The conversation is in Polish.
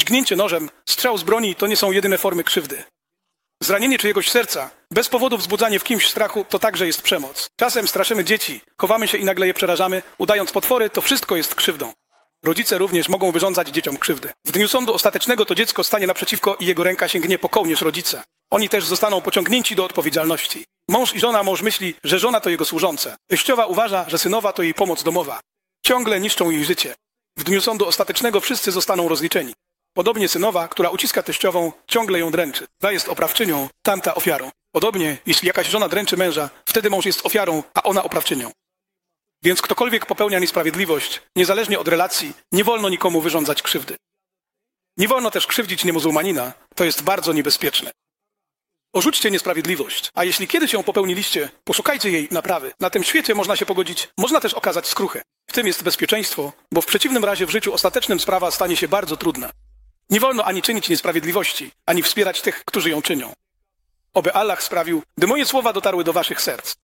dźgnięcie nożem, strzał z broni to nie są jedyne formy krzywdy. Zranienie czyjegoś serca, bez powodu wzbudzanie w kimś strachu, to także jest przemoc. Czasem straszymy dzieci, chowamy się i nagle je przerażamy, udając potwory, to wszystko jest krzywdą. Rodzice również mogą wyrządzać dzieciom krzywdy. W dniu sądu ostatecznego to dziecko stanie naprzeciwko i jego ręka sięgnie po kołnierz rodzica. Oni też zostaną pociągnięci do odpowiedzialności. Mąż myśli, że żona to jego służąca. Teściowa uważa, że synowa to jej pomoc domowa. Ciągle niszczą jej życie. W dniu sądu ostatecznego wszyscy zostaną rozliczeni. Podobnie synowa, która uciska teściową, ciągle ją dręczy. Ta jest oprawczynią, tamta ofiarą. Podobnie, jeśli jakaś żona dręczy męża, wtedy mąż jest ofiarą, a ona oprawczynią. Więc ktokolwiek popełnia niesprawiedliwość, niezależnie od relacji, nie wolno nikomu wyrządzać krzywdy. Nie wolno też krzywdzić niemuzułmanina, to jest bardzo niebezpieczne. Porzućcie niesprawiedliwość, a jeśli kiedyś ją popełniliście, poszukajcie jej naprawy. Na tym świecie można się pogodzić, można też okazać skruchę. W tym jest bezpieczeństwo, bo w przeciwnym razie w życiu ostatecznym sprawa stanie się bardzo trudna. Nie wolno ani czynić niesprawiedliwości, ani wspierać tych, którzy ją czynią. Oby Allah sprawił, by moje słowa dotarły do waszych serc.